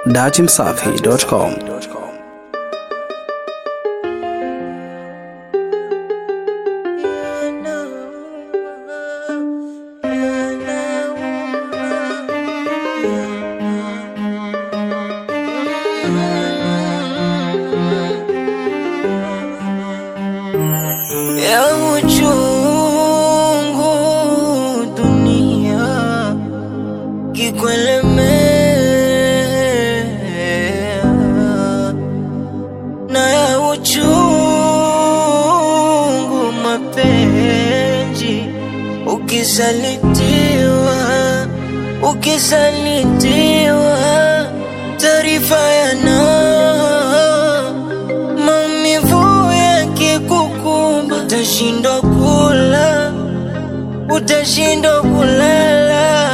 dachimsafi.com. Ya uchungu dunia kikuelemea, na ya uchungu mapenzi ukisalitiwa taarifa yana maumivu yakikukumba, utashindwa kulala,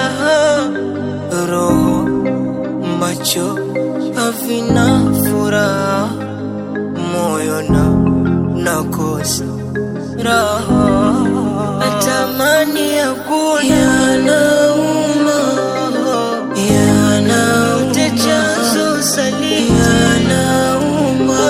roho macho havina furaha, moyo nakosa raha, natamani ya yanauma, utajazo saliti yanauma,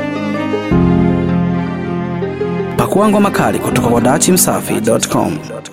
Pakua ngoma kali kutoka kwa dachimsafi.com.